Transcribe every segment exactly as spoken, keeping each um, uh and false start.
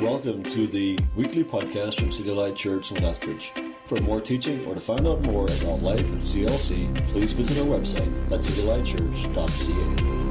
Welcome to the weekly podcast from City Light Church in Lethbridge. For more teaching or to find out more about life at C L C, please visit our website at city light church dot c a.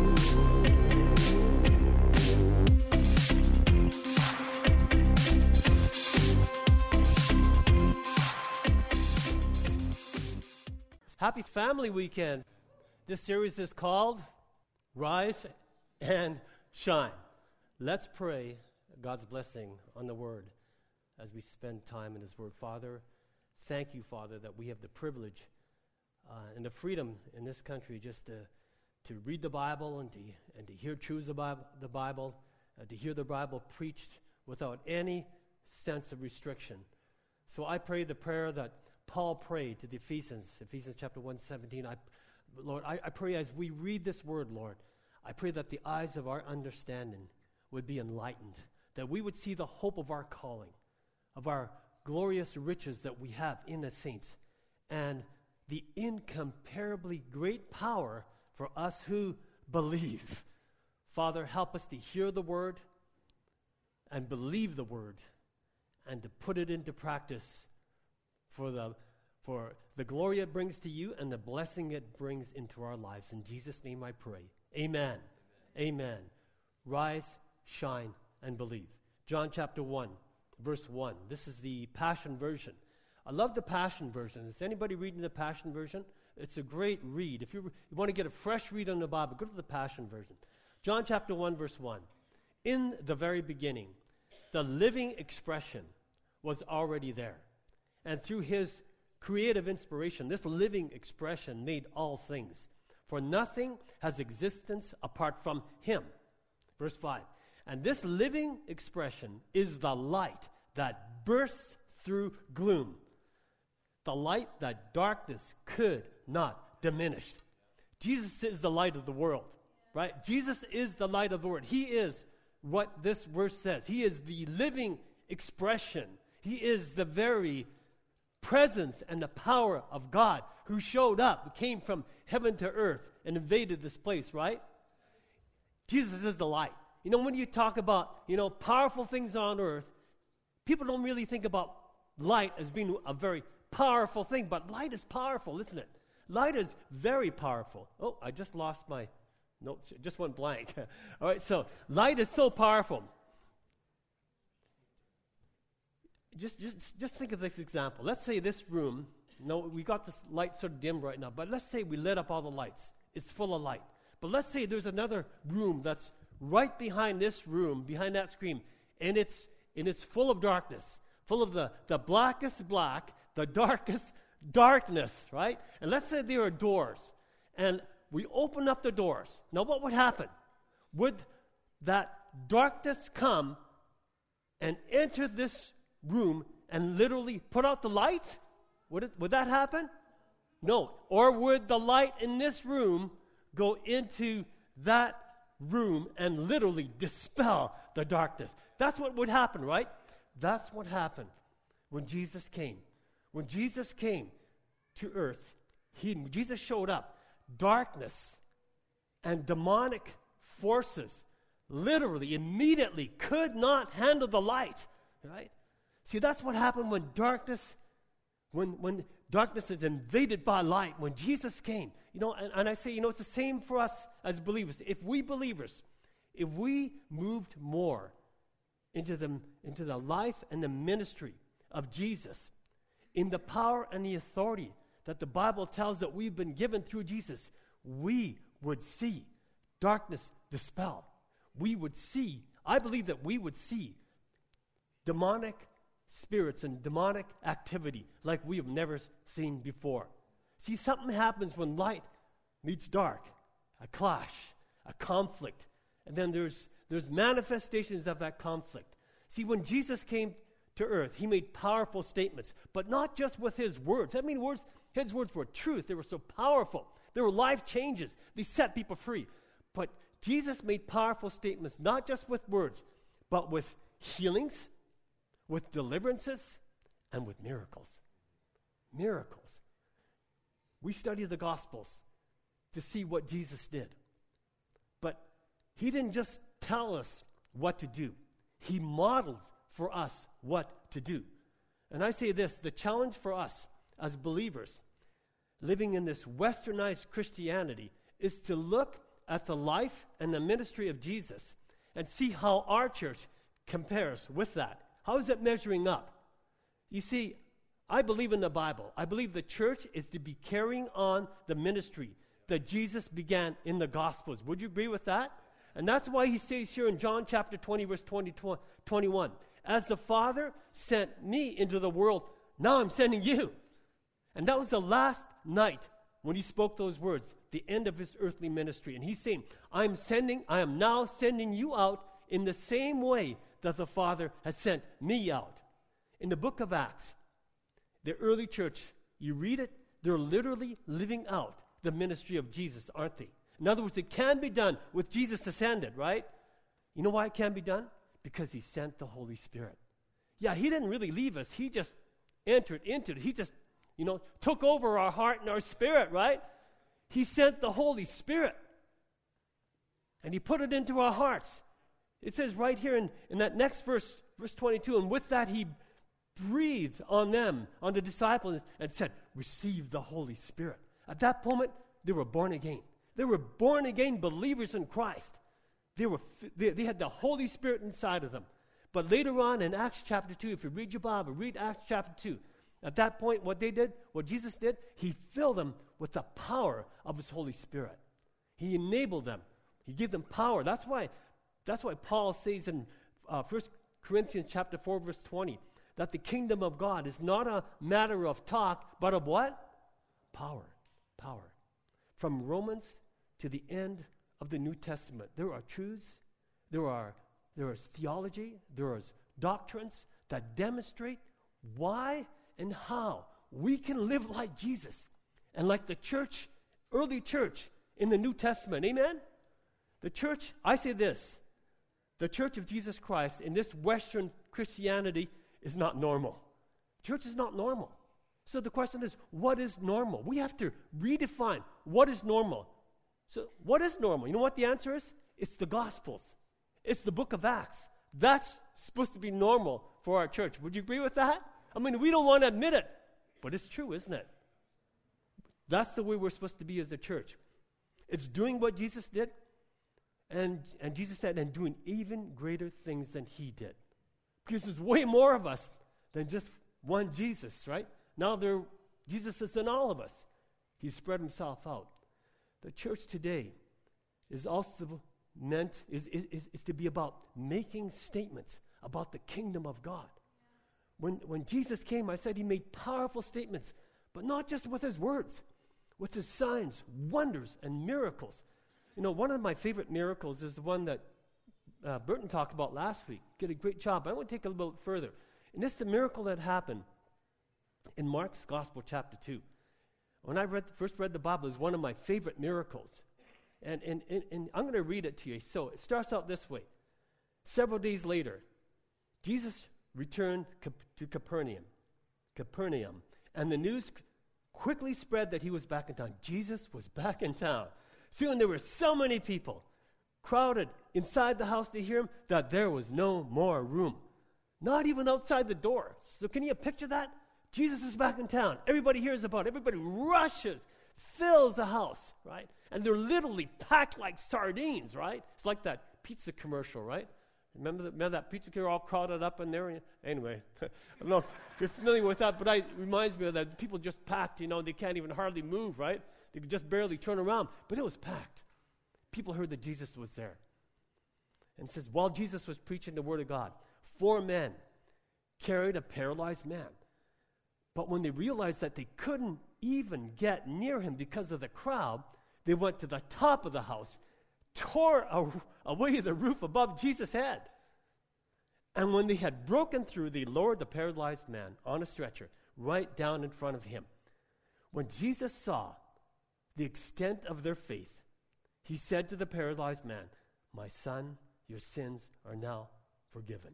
Happy Family Weekend. This series is called Rise and Shine. Let's pray God's blessing on the Word as we spend time in His Word. Father, thank you, Father, that we have the privilege uh, and the freedom in this country just to, to read the Bible and to, and to hear truths about the Bible, uh, to hear the Bible preached without any sense of restriction. So I pray the prayer that Paul prayed to the Ephesians, Ephesians chapter one seventeen. I, Lord, I, I pray as we read this word, Lord, I pray that the eyes of our understanding would be enlightened, that we would see the hope of our calling, of our glorious riches that we have in the saints, and the incomparably great power for us who believe. Father, help us to hear the word and believe the word and to put it into practice for the for the glory it brings to you and the blessing it brings into our lives. In Jesus' name I pray. Amen. Amen. Amen. Rise, shine, and believe. John chapter one, verse one. This is the Passion Version. I love the Passion Version. Is anybody reading the Passion Version? It's a great read. If you, you want to get a fresh read on the Bible, go to the Passion Version. John chapter one, verse one. In the very beginning, the living expression was already there. And through his creative inspiration, this living expression made all things. For nothing has existence apart from him. Verse five. And this living expression is the light that bursts through gloom. The light that darkness could not diminish. Jesus is the light of the world, right? Jesus is the light of the world. He is what this verse says. He is the living expression. He is the very presence and the power of God who showed up, came from heaven to earth and invaded this place, right? Jesus is the light. You know, when you talk about, you know, powerful things on earth, people don't really think about light as being a very powerful thing, but light is powerful, isn't it? Light is very powerful. Oh, I just lost my notes. It just went blank. All right, so light is so powerful. Just, just, just think of this example. Let's say this room, no, we got this light sort of dim right now, but let's say we lit up all the lights. It's full of light. But let's say there's another room that's right behind this room, behind that screen, and it's and it's full of darkness, full of the, the blackest black, the darkest darkness, right? And let's say there are doors, and we open up the doors. Now what would happen? Would that darkness come and enter this room and literally put out the lights? Would it, would that happen? No. Or would the light in this room go into that room and literally dispel the darkness? That's what would happen, right? That's what happened when Jesus came. When Jesus came to earth, he, Jesus showed up. Darkness and demonic forces literally, immediately could not handle the light, right? See, that's what happened when darkness, when when darkness is invaded by light, when Jesus came. You know, and, and I say, you know, it's the same for us as believers. If we believers, if we moved more into the, into the life and the ministry of Jesus, in the power and the authority that the Bible tells that we've been given through Jesus, we would see darkness dispelled. We would see, I believe that we would see demonic spirits and demonic activity like we have never seen before. See, something happens when light meets dark, a clash, a conflict, and then there's there's manifestations of that conflict. See, when Jesus came to earth, he made powerful statements, but not just with his words. I mean, words, his words were truth. They were so powerful. They were life changes. They set people free. But Jesus made powerful statements, not just with words, but with healings, with deliverances, and with miracles. Miracles. We study the Gospels to see what Jesus did. But he didn't just tell us what to do. He modeled for us what to do. And I say this, the challenge for us as believers living in this westernized Christianity is to look at the life and the ministry of Jesus and see how our church compares with that. How is it measuring up? You see, I believe in the Bible. I believe the church is to be carrying on the ministry that Jesus began in the Gospels. Would you agree with that? And that's why he says here in John chapter twenty, verse twenty, twenty-one, as the Father sent me into the world, now I'm sending you. And that was the last night when he spoke those words, the end of his earthly ministry. And he's saying, I'm sending, I am now sending you out in the same way that the Father has sent me out. In the book of Acts, the early church, you read it, they're literally living out the ministry of Jesus, aren't they? In other words, it can be done with Jesus ascended, right? You know why it can be done? Because he sent the Holy Spirit. Yeah, he didn't really leave us. He just entered into it. He just, you know, took over our heart and our spirit, right? He sent the Holy Spirit. And he put it into our hearts. It says right here in, in that next verse, verse twenty-two, and with that he breathed on them, on the disciples, and said, receive the Holy Spirit. At that moment, they were born again. They were born again believers in Christ. They were they, they had the Holy Spirit inside of them. But later on in Acts chapter two, if you read your Bible, read Acts chapter two. At that point, what they did, what Jesus did, he filled them with the power of his Holy Spirit. He enabled them. He gave them power. That's why, that's why Paul says in uh, First Corinthians chapter four, verse twenty, that the kingdom of God is not a matter of talk, but of what? Power. Power. From Romans to the end of the New Testament, there are truths, there are there is theology, there is doctrines that demonstrate why and how we can live like Jesus and like the church, early church in the New Testament. Amen? The church, I say this, the church of Jesus Christ in this Western Christianity is not normal. Church is not normal. So the question is, what is normal? We have to redefine what is normal. So what is normal? You know what the answer is? It's the Gospels. It's the book of Acts. That's supposed to be normal for our church. Would you agree with that? I mean, we don't want to admit it, but it's true, isn't it? That's the way we're supposed to be as a church. It's doing what Jesus did, and, and Jesus said, and doing even greater things than he did. Because there's way more of us than just one Jesus, right? Now there, Jesus is in all of us. He spread himself out. The church today is also meant, is, is, is to be about making statements about the kingdom of God. When, when Jesus came, I said he made powerful statements, but not just with his words, with his signs, wonders, and miracles. You know, one of my favorite miracles is the one that uh, Burton talked about last week. Did a great job. I want to take a little bit further. And this is the miracle that happened in Mark's Gospel, chapter two. When I read, first read the Bible, it was one of my favorite miracles. And, and, and, and I'm going to read it to you. So it starts out this way. Several days later, Jesus returned to Capernaum, Capernaum, and the news quickly spread that he was back in town. Jesus was back in town. Soon there were so many people crowded inside the house to hear him that there was no more room, not even outside the door. So can you picture that? Jesus is back in town. Everybody hears about it. Everybody rushes, fills the house, right? And they're literally packed like sardines, right? It's like that pizza commercial, right? Remember, the, remember that pizza commercial all crowded up in there? Anyway, I don't know if you're familiar with that, but I, it reminds me of that. People just packed, you know, they can't even hardly move, right? They could just barely turn around, but it was packed. People heard that Jesus was there. And it says, while Jesus was preaching the word of God, four men carried a paralyzed man. But when they realized that they couldn't even get near him because of the crowd, they went to the top of the house, tore a, away the roof above Jesus' head. And when they had broken through, they lowered the paralyzed man on a stretcher right down in front of him. When Jesus saw the extent of their faith, he said to the paralyzed man, "My son, your sins are now forgiven."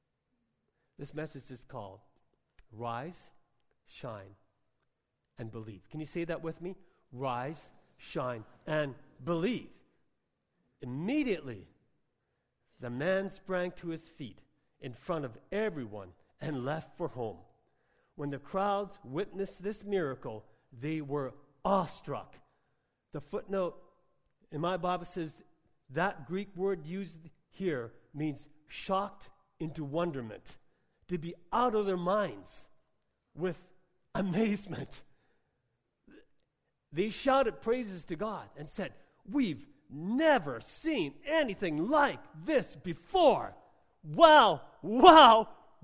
This message is called Rise, Shine, and Believe. Can you say that with me? Rise, shine, and believe. Immediately, the man sprang to his feet in front of everyone and left for home. When the crowds witnessed this miracle, they were awestruck. The footnote in my Bible says that Greek word used here means shocked into wonderment, to be out of their minds with amazement. They shouted praises to God and said, "We've never seen anything like this before. Wow, wow,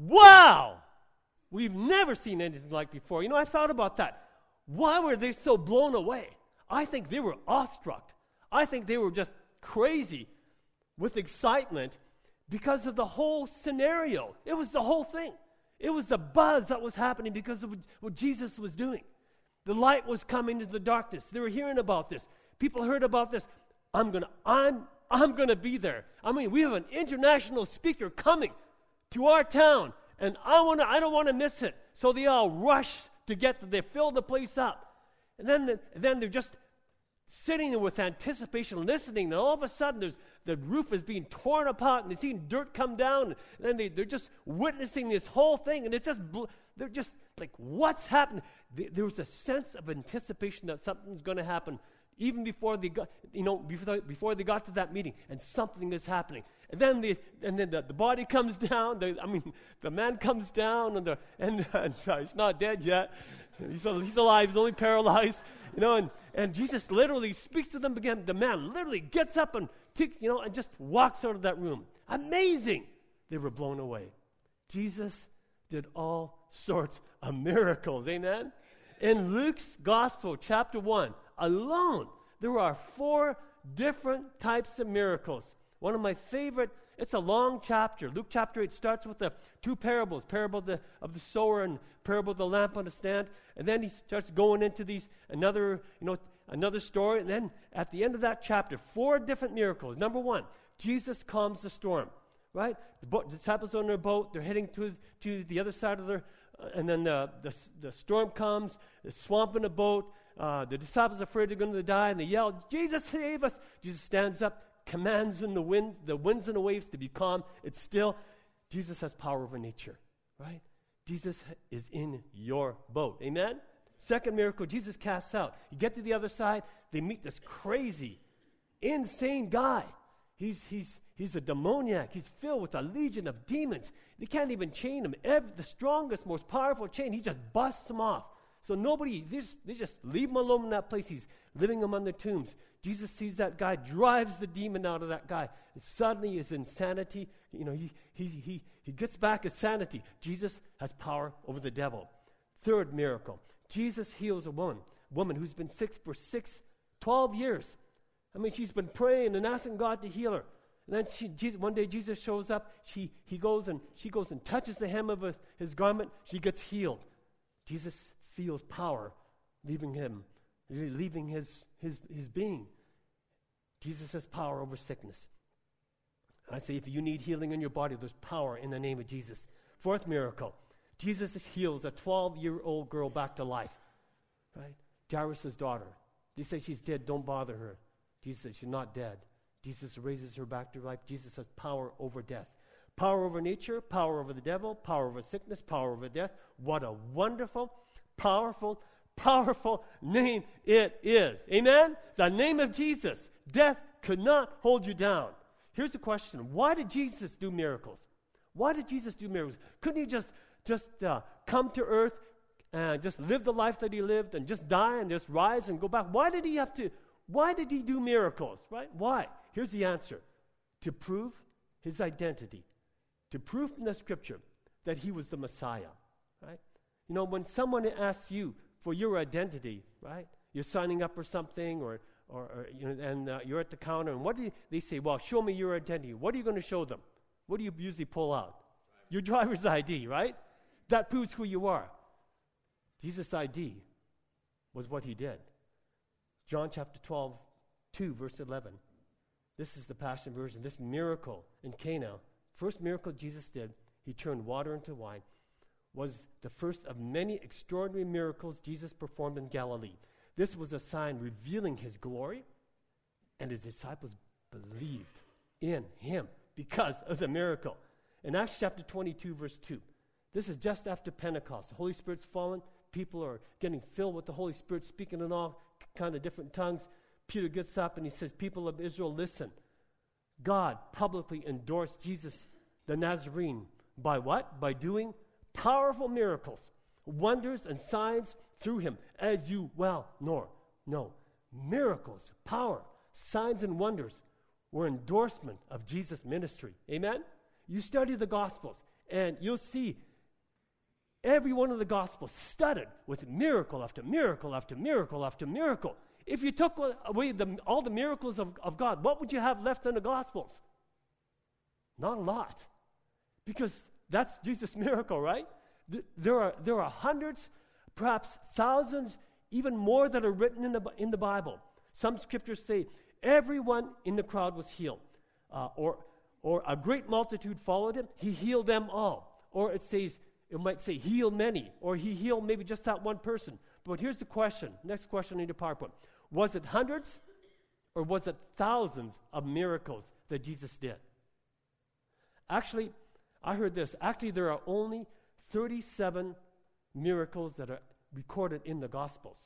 wow. We've never seen anything like before." You know, I thought about that. Why were they so blown away? I think they were awestruck. I think they were just crazy with excitement because of the whole scenario. It was the whole thing. It was the buzz that was happening because of what Jesus was doing. The light was coming into the darkness. They were hearing about this. People heard about this. I'm gonna, I'm, I'm gonna be there. I mean, we have an international speaker coming to our town, and I wanna, I don't want to miss it. So they all rush to get there. They fill the place up, and then, the, then they're just sitting there with anticipation, listening. And all of a sudden, there's the roof is being torn apart, and they're seeing dirt come down. And then they, they're just witnessing this whole thing, and it's just they're just like, what's happening? There was a sense of anticipation that something's going to happen, even before they got, you know, before, before they got to that meeting, and something is happening. And then the and then the, the body comes down. The, I mean, the man comes down, and the and, and uh, he's not dead yet. He's he's alive. He's only paralyzed, you know. And, and Jesus literally speaks to them again. The man literally gets up and takes, you know, and just walks out of that room. Amazing! They were blown away. Jesus did all sorts of miracles. Amen. In Luke's Gospel, chapter one alone, there are four different types of miracles. One of my favorite, it's a long chapter. Luke chapter eight starts with the two parables, parable of the, of the sower and parable of the lamp on the stand. And then he starts going into these, another, you know, another story. And then at the end of that chapter, four different miracles. Number one, Jesus calms the storm, right? The, boat, the disciples are on their boat. They're heading to, to the other side of their, uh, and then the, the, the storm comes, the swamp in the boat. Uh, the disciples are afraid they're going to die, and they yell, "Jesus, save us." Jesus stands up, commands in the winds, the winds and the waves to be calm. It's still. Jesus has power over nature, right? Jesus is in your boat. Amen? Second miracle, Jesus casts out. You get to the other side, they meet this crazy, insane guy. He's he's he's a demoniac. He's filled with a legion of demons. They can't even chain him. Every, the strongest, most powerful chain, he just busts them off. So nobody, they just, they just leave him alone in that place. He's living among the tombs. Jesus sees that guy, drives the demon out of that guy. And suddenly his insanity, you know, he, he, he, he gets back his sanity. Jesus has power over the devil. Third miracle, Jesus heals a woman, woman who's been sick for six, twelve years. I mean, she's been praying and asking God to heal her. And then she, Jesus, one day Jesus shows up. She, he goes and she goes and touches the hem of his, his garment. She gets healed. Jesus feels power leaving him, leaving his, his, his being. Jesus has power over sickness. I say, if you need healing in your body, there's power in the name of Jesus. Fourth miracle, Jesus heals a twelve-year-old girl back to life. Right? Jairus' daughter. They say she's dead, don't bother her. Jesus says she's not dead. Jesus raises her back to life. Jesus has power over death. Power over nature, power over the devil, power over sickness, power over death. What a wonderful, powerful, powerful name it is. Amen? The name of Jesus. Death could not hold you down. Here's the question. Why did Jesus do miracles? Why did Jesus do miracles? Couldn't he just, just uh, come to earth and just live the life that he lived and just die and just rise and go back? Why did he have to, why did he do miracles, right? Why? Here's the answer. To prove his identity. To prove from the scripture that he was the Messiah, right? You know, when someone asks you for your identity, right? You're signing up for something, or, or, or you know, and uh, you're at the counter, and what do you, they say? Well, show me your identity. What are you going to show them? What do you usually pull out? Your driver's I D, right? That proves who you are. Jesus' I D was what he did. John chapter twelve, two, verse eleven. This is the Passion Version. This miracle in Cana, first miracle Jesus did, he turned water into wine, was the first of many extraordinary miracles Jesus performed in Galilee. This was a sign revealing his glory, and his disciples believed in him because of the miracle. In Acts chapter twenty-two, verse two, this is just after Pentecost. The Holy Spirit's fallen. People are getting filled with the Holy Spirit, speaking in all kind of different tongues. Peter gets up and he says, people of Israel, listen. God publicly endorsed Jesus the Nazarene by what? By doing powerful miracles, wonders and signs through him, as you well know. No, miracles, power, signs and wonders were endorsement of Jesus' ministry. Amen? You study the Gospels and you'll see every one of the Gospels studded with miracle after miracle after miracle after miracle. If you took away the, all the miracles of, of God, what would you have left in the Gospels? Not a lot. Because that's Jesus' miracle, right? Th- there are there are hundreds, perhaps thousands, even more that are written in the, in the Bible. Some scriptures say everyone in the crowd was healed. Uh, or, or a great multitude followed him. He healed them all. Or it says, it might say heal many. Or he healed maybe just that one person. But here's the question. Next question in the PowerPoint. Was it hundreds or was it thousands of miracles that Jesus did? Actually, I heard this. Actually, there are only thirty-seven miracles that are recorded in the Gospels.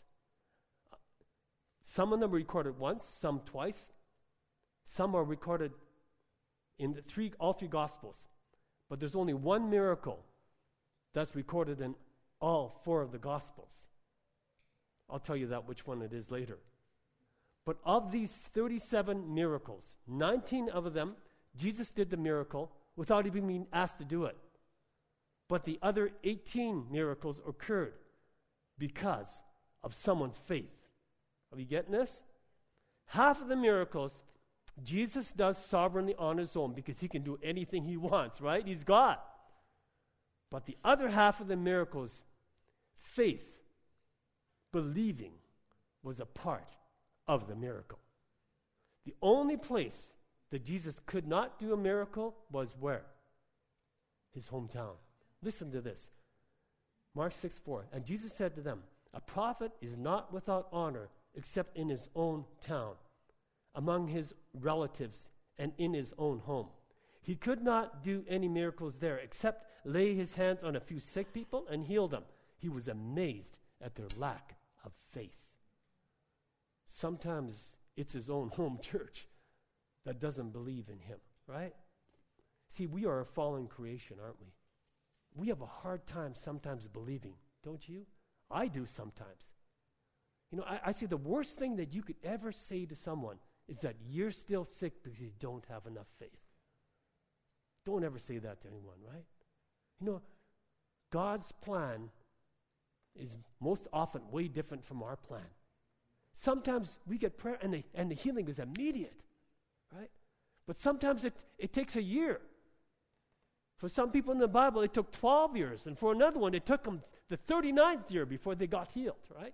Some of them are recorded once, some twice. Some are recorded in the three, all three Gospels. But there's only one miracle that's recorded in all four of the Gospels. I'll tell you that which one it is later. But of these thirty-seven miracles, nineteen of them, Jesus did the miracle without even being asked to do it. But the other eighteen miracles occurred because of someone's faith. Are you getting this? Half of the miracles, Jesus does sovereignly on his own because he can do anything he wants, right? He's God. But the other half of the miracles, faith, believing, was a part of the miracle. The only place that Jesus could not do a miracle was where? His hometown. Listen to this. Mark six four. And Jesus said to them, a prophet is not without honor except in his own town, among his relatives, and in his own home. He could not do any miracles there except lay his hands on a few sick people and heal them. He was amazed at their lack of faith. Sometimes it's his own home church that doesn't believe in him, right? See, we are a fallen creation, aren't we? We have a hard time sometimes believing, don't you? I do sometimes. You know, I, I say the worst thing that you could ever say to someone is that you're still sick because you don't have enough faith. Don't ever say that to anyone, right? You know, God's plan is most often way different from our plan. Sometimes we get prayer and the, and the healing is immediate, right? But sometimes it, it takes a year. For some people in the Bible, it took twelve years. And for another one, it took them the thirty-ninth year before they got healed, right?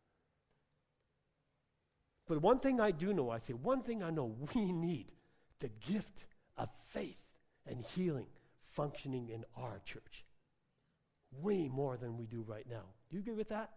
But one thing I do know, I say, one thing I know, we need the gift of faith and healing functioning in our church. Way more than we do right now. Do you agree with that?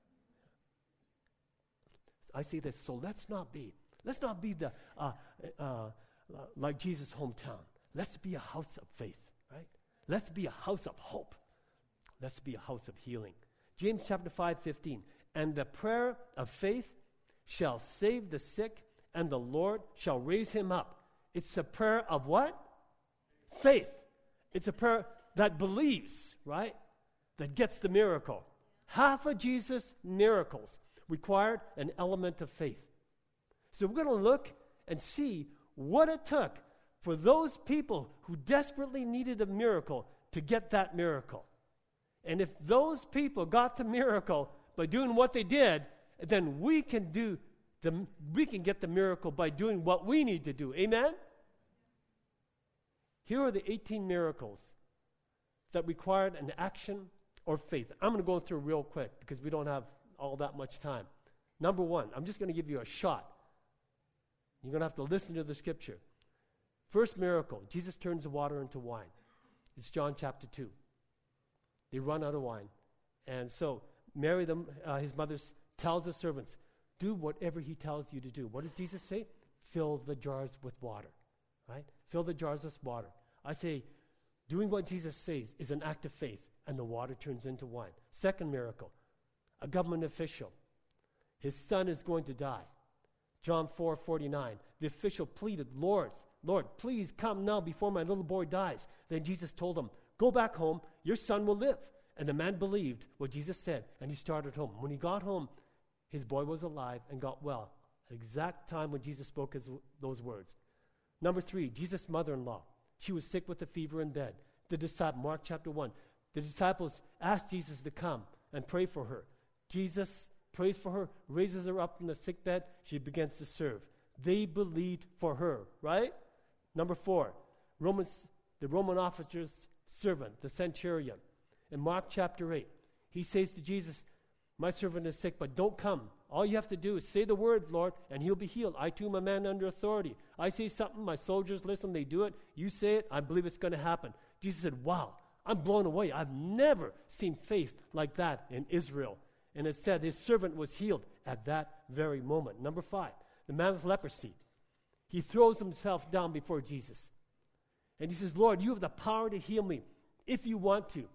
I say this, so let's not be, let's not be the, uh, uh, like Jesus' hometown. Let's be a house of faith, right? Let's be a house of hope. Let's be a house of healing. James chapter five, fifteen. And the prayer of faith shall save the sick, and the Lord shall raise him up. It's a prayer of what? Faith. It's a prayer that believes, right? That gets the miracle. Half of Jesus' miracles required an element of faith. So we're going to look and see what it took for those people who desperately needed a miracle to get that miracle. And if those people got the miracle by doing what they did, then we can do the, we can get the miracle by doing what we need to do. Amen? Here are the eighteen miracles that required an action or faith. I'm going to go through real quick because we don't have all that much time. Number one, I'm just going to give you a shot. You're going to have to listen to the scripture. First miracle, Jesus turns the water into wine. It's John chapter two. They run out of wine. And so Mary, the, uh, his mother, tells the servants, do whatever he tells you to do. What does Jesus say? Fill the jars with water, right? Fill the jars with water. I say, Doing what Jesus says is an act of faith, and the water turns into wine. Second miracle, a government official. His son is going to die. John four forty-nine. The official pleaded, Lord, Lord, please come now before my little boy dies. Then Jesus told him, go back home, your son will live. And the man believed what Jesus said, and he started home. When he got home, his boy was alive and got well at the exact time when Jesus spoke his, those words. Number three, Jesus' mother-in-law. She was sick with a fever in bed. The disciple, Mark chapter one, the disciples asked Jesus to come and pray for her. Jesus prays for her, raises her up from the sick bed. She begins to serve. They believed for her, right? Number four, Romans, the Roman officer's servant, the centurion. In Mark chapter eight, he says to Jesus, my servant is sick, but don't come. All you have to do is say the word, Lord, and he'll be healed. I too am a man under authority. I say something, my soldiers listen, they do it. You say it, I believe it's going to happen. Jesus said, wow, I'm blown away. I've never seen faith like that in Israel. And it said his servant was healed at that very moment. Number five, the man with leprosy. He throws himself down before Jesus. And he says, Lord, you have the power to heal me if you want to.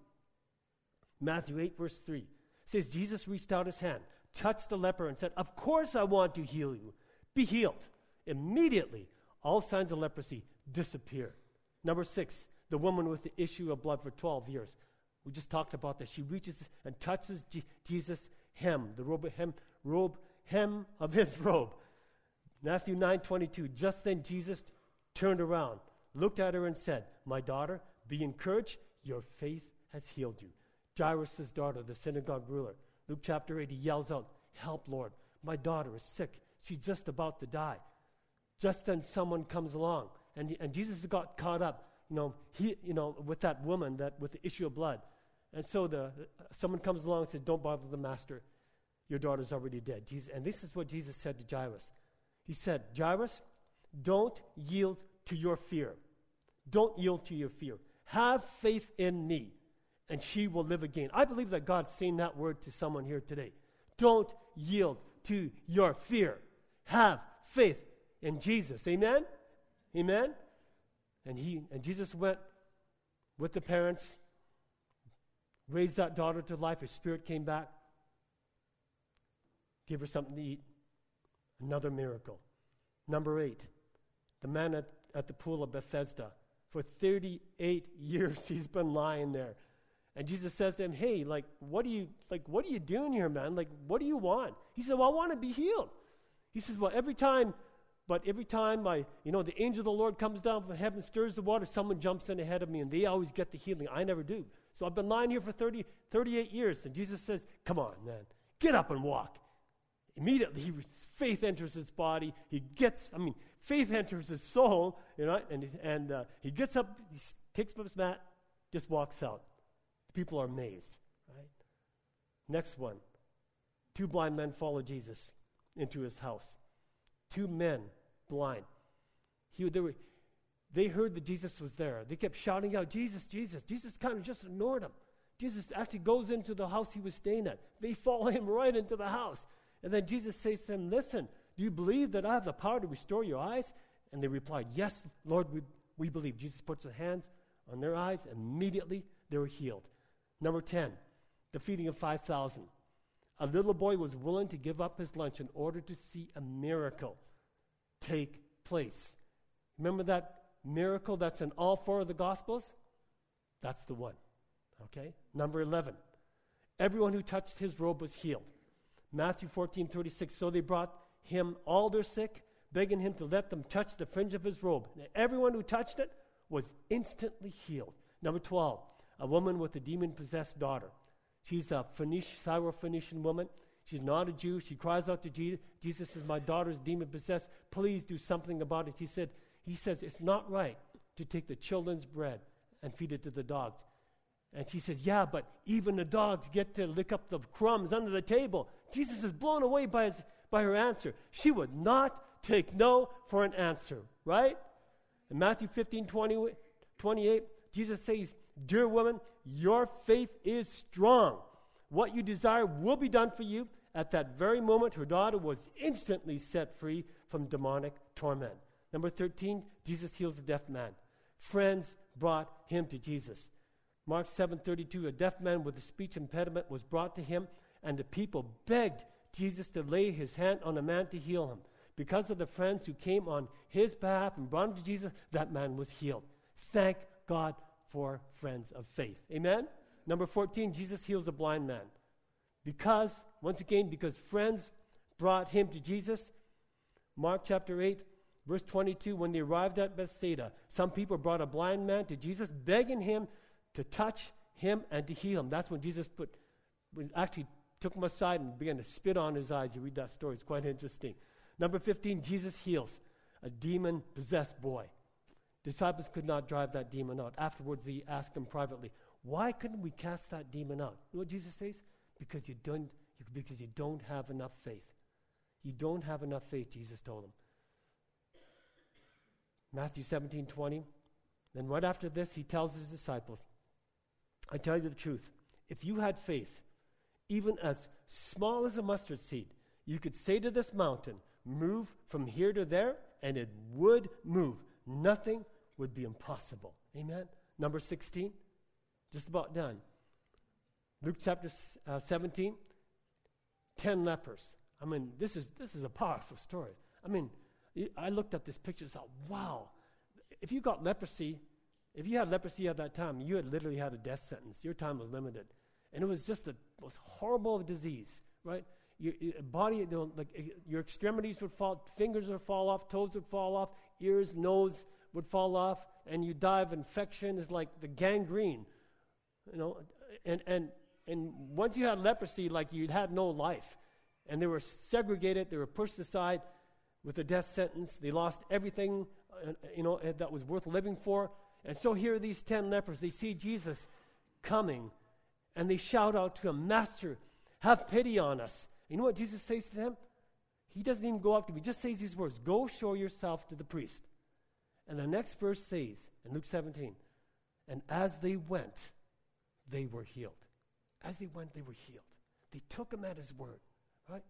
Matthew eight, verse three says, Jesus reached out his hand, touched the leper, and said, of course I want to heal you. Be healed. Immediately, all signs of leprosy disappeared. Number six, the woman with the issue of blood for twelve years. We just talked about that. She reaches and touches G- Jesus' hem, the robe, hem, robe, hem of his robe. Matthew nine twenty-two. Just then Jesus turned around, looked at her and said, my daughter, be encouraged. Your faith has healed you. Jairus' daughter, the synagogue ruler. Luke chapter eight, he yells out, help, Lord. My daughter is sick. She's just about to die. Just then someone comes along, and, and Jesus got caught up, you know, he, you know, with that woman, that with the issue of blood. And so the uh, someone comes along and says, don't bother the master. Your daughter's already dead. Jesus, and this is what Jesus said to Jairus. He said, Jairus, don't yield to your fear. Don't yield to your fear. Have faith in me, and she will live again. I believe that God's saying that word to someone here today. Don't yield to your fear. Have faith in Jesus. Amen? Amen? And he and Jesus went with the parents, raised that daughter to life. Her spirit came back, gave her something to eat. Another miracle. Number eight, the man at, at the pool of Bethesda. For thirty-eight years he's been lying there. And Jesus says to him, hey, like, what are you, like, what are you doing here, man? Like, what do you want? He said, well, I want to be healed. He says, well, every time, but every time I, you know, the angel of the Lord comes down from heaven, stirs the water, someone jumps in ahead of me, and they always get the healing. I never do. So I've been lying here for thirty, thirty-eight years. And Jesus says, come on, man, get up and walk. Immediately, he, faith enters his body. He gets, I mean, faith enters his soul, you know, and, and uh, he gets up, he takes up his mat, just walks out. People are amazed, right? Next one. Two blind men follow Jesus into his house. Two men, blind. He, they, were, they heard that Jesus was there. They kept shouting out, Jesus, Jesus. Jesus kind of just ignored them. Jesus actually goes into the house he was staying at. They follow him right into the house. And then Jesus says to them, listen, do you believe that I have the power to restore your eyes? And they replied, yes, Lord, we, we believe. Jesus puts his hands on their eyes. Immediately, they were healed. Number ten, the feeding of five thousand. A little boy was willing to give up his lunch in order to see a miracle take place. Remember that miracle that's in all four of the Gospels? That's the one. Okay? Number eleven. Everyone who touched his robe was healed. Matthew fourteen thirty-six. So they brought him all their sick, begging him to let them touch the fringe of his robe. And everyone who touched it was instantly healed. Number twelve. A woman with a demon-possessed daughter. She's a Phoenician, Syro-Phoenician woman. She's not a Jew. She cries out to Jesus. Jesus says, my daughter's demon-possessed. Please do something about it. He said, he says, it's not right to take the children's bread and feed it to the dogs. And she says, yeah, but even the dogs get to lick up the crumbs under the table. Jesus is blown away by, his, by her answer. She would not take no for an answer, right? In Matthew fifteen, twenty, twenty-eight, Jesus says, dear woman, your faith is strong. What you desire will be done for you. At that very moment, her daughter was instantly set free from demonic torment. Number thirteen, Jesus heals the deaf man. Friends, brought him to Jesus. Mark seven thirty-two, a deaf man with a speech impediment was brought to him, and the people begged Jesus to lay his hand on the man to heal him. Because of the friends who came on his behalf and brought him to Jesus, that man was healed. Thank God for friends of faith. Amen? Number fourteen, Jesus heals the blind man. Because, once again, because friends brought him to Jesus. Mark chapter eight, verse twenty-two, when they arrived at Bethsaida, some people brought a blind man to Jesus, begging him to touch him and to heal him. That's when Jesus put, actually took him aside and began to spit on his eyes. You read that story, it's quite interesting. Number fifteen, Jesus heals a demon-possessed boy. Disciples could not drive that demon out. Afterwards, they asked him privately, why couldn't we cast that demon out? You know what Jesus says? Because you don't, because you don't have enough faith. You don't have enough faith, Jesus told him. Matthew seventeen twenty. Then right after this, he tells his disciples, I tell you the truth, if you had faith, even as small as a mustard seed, you could say to this mountain, move from here to there, and it would move. Nothing would be impossible. Amen? Number sixteen, just about done. Luke chapter uh, seventeen, ten lepers. I mean, this is this is a powerful story. I mean, I looked at this picture and thought, wow, if you got leprosy, if you had leprosy at that time, you had literally had a death sentence. Your time was limited. And it was just the most horrible of disease, right? Your, your body, you know, like uh, your extremities would fall, fingers would fall off, toes would fall off, ears, nose would fall off, and you die of infection. It's like the gangrene, you know. And and and once you had leprosy, like you had no life. And they were segregated, they were pushed aside with a death sentence. They lost everything, uh, you know, uh, that was worth living for. And so here are these ten lepers. They see Jesus coming, and they shout out to him, Master, have pity on us. You know what Jesus says to them? He doesn't even go up to me. He just says these words, go show yourself to the priest. And the next verse says, in Luke seventeen, and as they went, they were healed. As they went, they were healed. They took him at his word, right?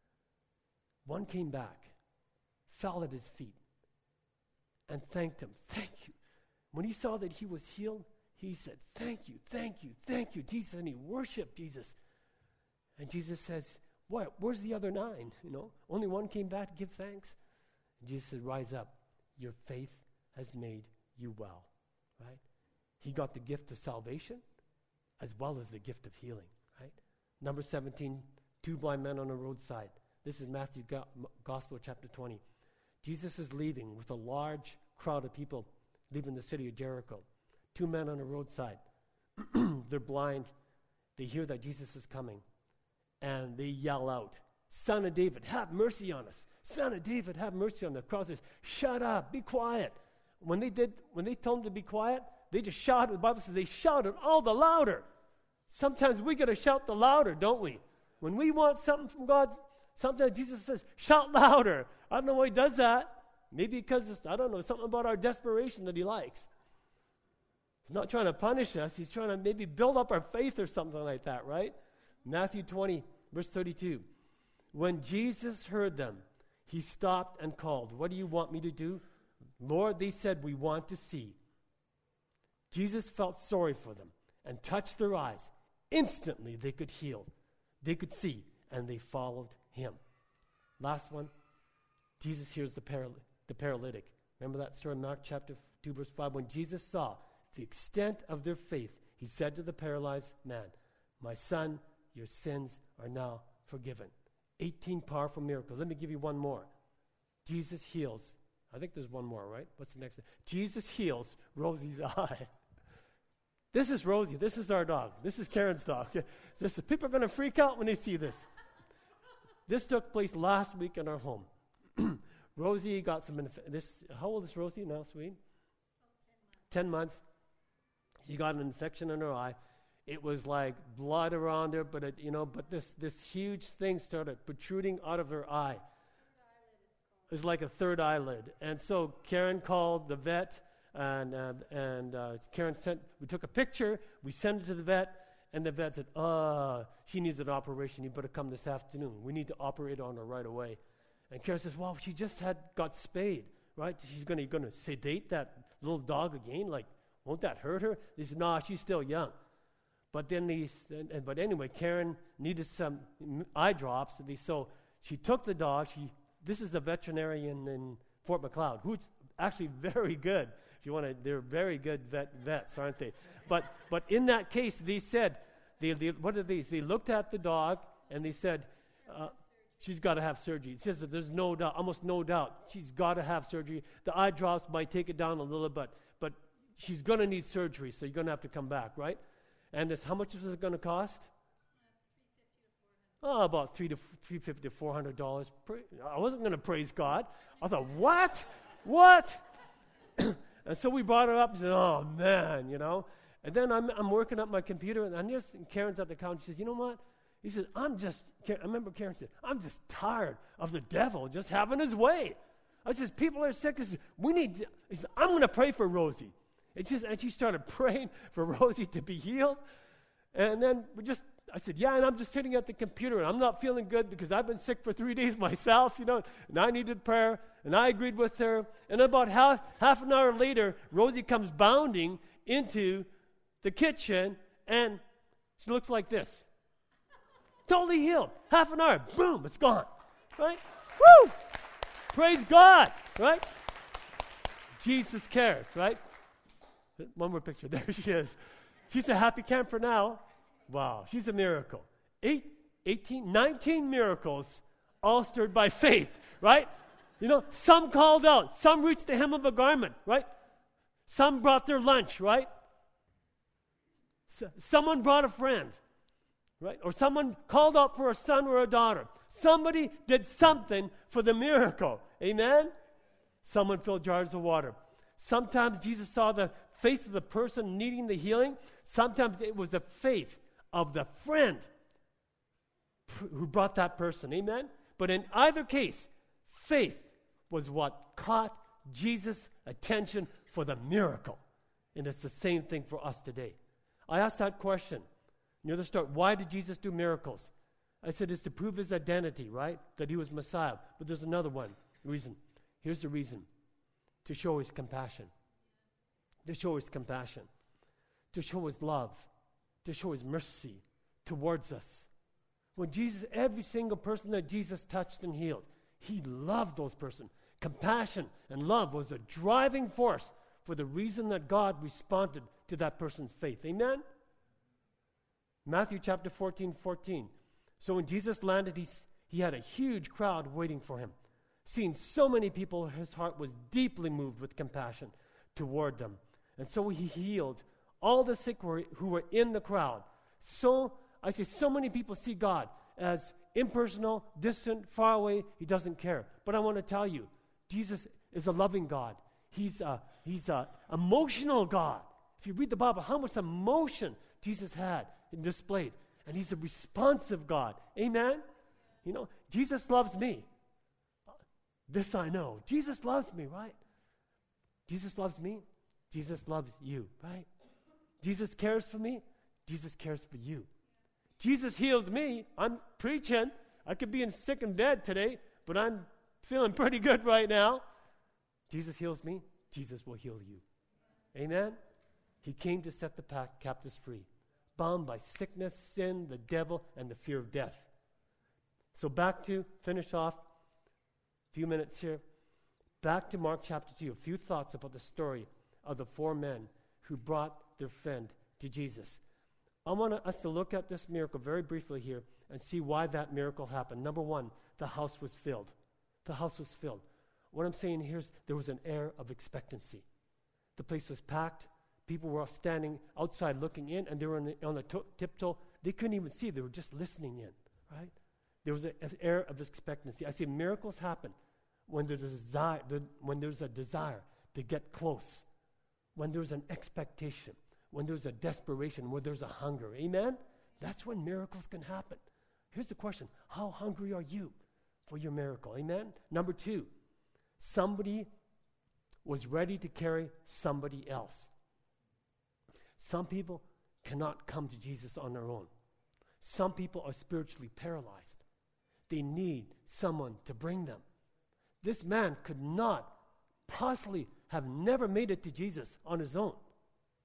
One came back, fell at his feet, and thanked him. Thank you. When he saw that he was healed, he said, thank you, thank you, thank you, Jesus. And he worshiped Jesus. And Jesus says, what? Where's the other nine? You know, only one came back to give thanks. And Jesus said, rise up. Your faith has made you well, right? He got the gift of salvation as well as the gift of healing, right? Number seventeen, two blind men on a roadside. This is Matthew Go- Gospel chapter twenty. Jesus is leaving with a large crowd of people leaving the city of Jericho. Two men on a roadside. They're blind. They hear that Jesus is coming. And they yell out, Son of David, have mercy on us. Son of David, have mercy on us. The crowd says, shut up, be quiet. When they did, when they told them to be quiet, they just shouted. The Bible says they shouted all the louder. Sometimes we got to shout the louder, don't we? When we want something from God, sometimes Jesus says, shout louder. I don't know why he does that. Maybe because, it's, I don't know, something about our desperation that he likes. He's not trying to punish us. He's trying to maybe build up our faith or something like that, right? Matthew twenty, verse thirty-two. When Jesus heard them, he stopped and called. What do you want me to do? Lord, they said, we want to see. Jesus felt sorry for them and touched their eyes. Instantly, they could heal. They could see, and they followed him. Last one, Jesus hears the, paral- the paralytic. Remember that story in Mark chapter two, verse five? When Jesus saw the extent of their faith, he said to the paralyzed man, my son, your sins are now forgiven. eighteen powerful miracles. Let me give you one more. Jesus heals. I think there's one more, right? What's the next thing? Jesus heals Rosie's eye. This is Rosie. This is our dog. This is Karen's dog. Just, people are going to freak out when they see this. This took place last week in our home. Rosie got some, inf- this, how old is Rosie now, sweet? Oh, ten months. ten months. She got an infection in her eye. It was like blood around her, but it, you know, but this, this huge thing started protruding out of her eye. It was like a third eyelid. And so Karen called the vet, and uh, and uh, Karen sent, we took a picture, we sent it to the vet, and the vet said, uh, she needs an operation, you better come this afternoon. We need to operate on her right away. And Karen says, well, she just had got spayed, right? She's going to going to sedate that little dog again? Like, won't that hurt her? They said, no, she's still young. But then these, and, and, but anyway, Karen needed some m- eye drops. They, so she took the dog. She, this is the veterinarian in Fort McLeod, who's actually very good. If you want to, they're very good vet, vets, aren't they? But but in that case, they said, they, they, what are these? They looked at the dog and they said, uh, she's got to have surgery. It says that there's no doubt, almost no doubt, she's got to have surgery. The eye drops might take it down a little bit, but she's going to need surgery, so you're going to have to come back, right? And this, how much is it going to cost? Oh, about three to three fifty to four hundred dollars. I wasn't going to praise God. I thought, what, what? And so we brought her up and said, oh man, you know. And then I'm I'm working up my computer, and I'm just, and Karen's at the counter. She says, you know what? He said, I'm just. I remember Karen said, I'm just tired of the devil just having his way. I says, people are sick. I said, we need. To, he said, I'm going to pray for Rosie. It's just, and she started praying for Rosie to be healed. And then we just, I said, yeah, and I'm just sitting at the computer, and I'm not feeling good because I've been sick for three days myself, you know, and I needed prayer, and I agreed with her. And about half, half an hour later, Rosie comes bounding into the kitchen, and she looks like this. Totally healed. Half an hour, boom, it's gone, right? Woo! Praise God, right? Jesus cares, right? One more picture. There she is. She's a happy camper now. Wow, she's a miracle. Eight, eighteen, nineteen miracles, all stirred by faith, right? You know, some called out. Some reached the hem of a garment, right? Some brought their lunch, right? S- someone brought a friend, right? Or someone called out for a son or a daughter. Somebody did something for the miracle. Amen? Someone filled jars of water. Sometimes Jesus saw the faith of the person needing the healing. Sometimes it was the faith of the friend who brought that person. Amen? But in either case, faith was what caught Jesus' attention for the miracle. And it's the same thing for us today. I asked that question near the start. Why did Jesus do miracles? I said it's to prove his identity, right? That he was Messiah. But there's another one reason. Here's the reason. To show his compassion. To show his compassion. To show his love. To show his mercy towards us. When Jesus, every single person that Jesus touched and healed, he loved those persons. Compassion and love was a driving force for the reason that God responded to that person's faith. Amen? Matthew chapter fourteen, fourteen. So when Jesus landed, he, he had a huge crowd waiting for him. Seeing so many people, his heart was deeply moved with compassion toward them. And so he healed all the sick were, who were in the crowd. So, I say, so many people see God as impersonal, distant, far away. He doesn't care. But I want to tell you, Jesus is a loving God. He's a, he's a emotional God. If you read the Bible, how much emotion Jesus had and displayed. And he's a responsive God. Amen? You know, Jesus loves me. This I know. Jesus loves me, right? Jesus loves me. Jesus loves you, right? Jesus cares for me. Jesus cares for you. Jesus heals me. I'm preaching. I could be in sick and dead today, but I'm feeling pretty good right now. Jesus heals me. Jesus will heal you. Amen? He came to set the captives free, bound by sickness, sin, the devil, and the fear of death. So back to, finish off, a few minutes here. Back to Mark chapter two. A few thoughts about the story of the four men who brought their friend to Jesus. I want us to look at this miracle very briefly here and see why that miracle happened. Number one, the house was filled. The house was filled. What I'm saying here is there was an air of expectancy. The place was packed. People were standing outside looking in, and they were on the, on the to- tiptoe. They couldn't even see. They were just listening in, right? There was a, an air of expectancy. I say miracles happen when there's a desire, the, when there's a desire to get close, when there's an expectation, when there's a desperation, when there's a hunger. Amen? That's when miracles can happen. Here's the question. How hungry are you for your miracle? Amen? Number two, somebody was ready to carry somebody else. Some people cannot come to Jesus on their own. Some people are spiritually paralyzed. They need someone to bring them. This man could not possibly have never made it to Jesus on his own.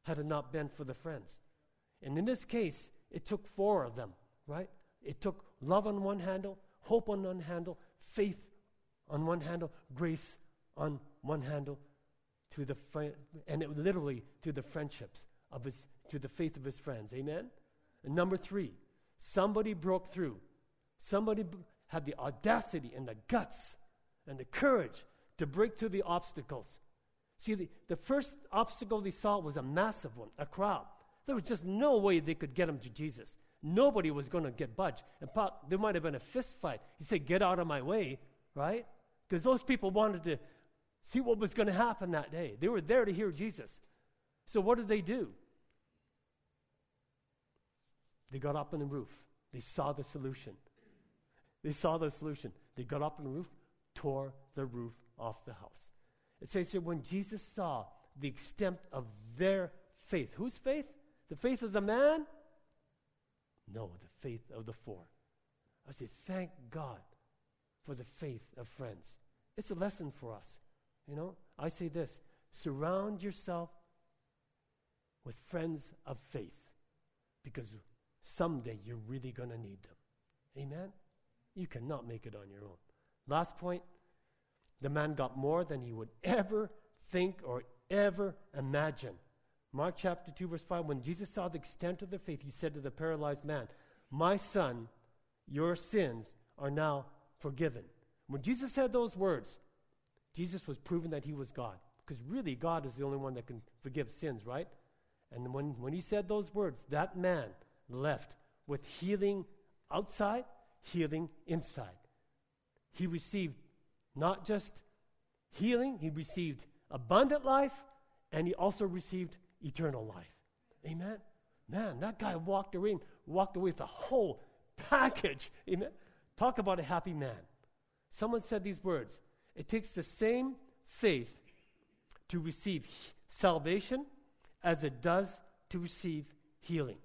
had it not been for the friends. And in this case, it took four of them, right? It took love on one handle, hope on one handle, faith on one handle, grace on one handle, to the fri- and it literally to the friendships of his, to the faith of his friends. Amen? And number three, somebody broke through. Somebody b- had the audacity and the guts and the courage to break through the obstacles. See, the, the first obstacle they saw was a massive one, a crowd. There was just no way they could get him to Jesus. Nobody was going to get budged. In fact, there might have been a fist fight. He said, "Get out of my way," right? Because those people wanted to see what was going to happen that day. They were there to hear Jesus. So what did they do? They got up on the roof. They saw the solution. They saw the solution. They got up on the roof, tore the roof off the house. It says here, when Jesus saw the extent of their faith. Whose faith? The faith of the man? No, the faith of the four. I say, thank God for the faith of friends. It's a lesson for us. You know, I say this, surround yourself with friends of faith, because someday you're really going to need them. Amen? You cannot make it on your own. Last point, the man got more than he would ever think or ever imagine. Mark chapter two, verse five, when Jesus saw the extent of their faith, he said to the paralyzed man, "My son, your sins are now forgiven." When Jesus said those words, Jesus was proving that he was God. Because really, God is the only one that can forgive sins, right? And when, when he said those words, that man left with healing outside, healing inside. He received not just healing, he received abundant life, and he also received eternal life. Amen? Man, that guy walked away, walked away with a whole package. Amen? Talk about a happy man. Someone said these words, it takes the same faith to receive he- salvation as it does to receive healing.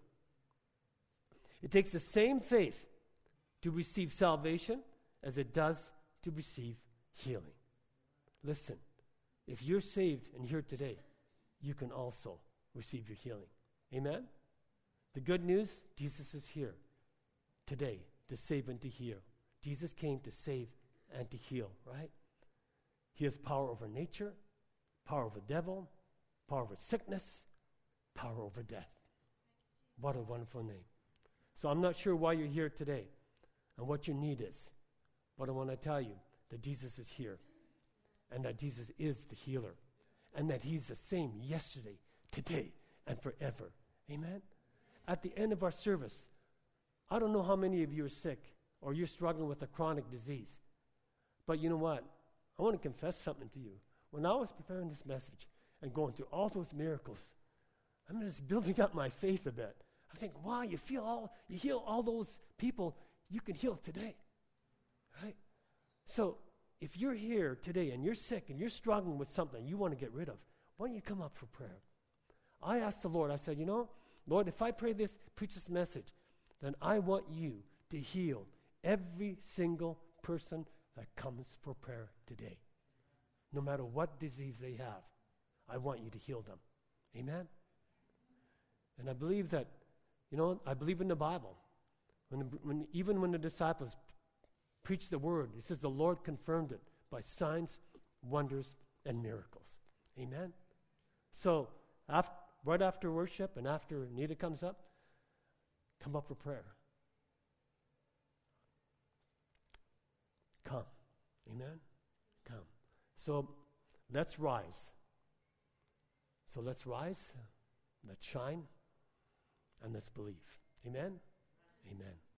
It takes the same faith to receive salvation as it does to receive healing. Listen, if you're saved and here today, you can also receive your healing. Amen? The good news, Jesus is here today to save and to heal. Jesus came to save and to heal, right? He has power over nature, power over the devil, power over sickness, power over death. What a wonderful name. So I'm not sure why you're here today and what your need is, but I want to tell you that Jesus is here and that Jesus is the healer and that he's the same yesterday, today, and forever. Amen? At the end of our service, I don't know how many of you are sick or you're struggling with a chronic disease, but you know what? I want to confess something to you. When I was preparing this message and going through all those miracles, I'm just building up my faith a bit. I think, wow, you feel all, you heal all those people, you can heal today, right? So if you're here today and you're sick and you're struggling with something you want to get rid of, why don't you come up for prayer? I asked the Lord, I said, you know, Lord, if I pray this, preach this message, then I want you to heal every single person that comes for prayer today. No matter what disease they have, I want you to heal them. Amen? And I believe that, you know, I believe in the Bible. When, the, when Even when the disciples preached the word, it says the Lord confirmed it by signs, wonders, and miracles. Amen? So, after, right after worship and after Nita comes up, come up for prayer. Come. Amen? Come. So, let's rise. So let's rise, let's shine, and let's believe. Amen? Amen.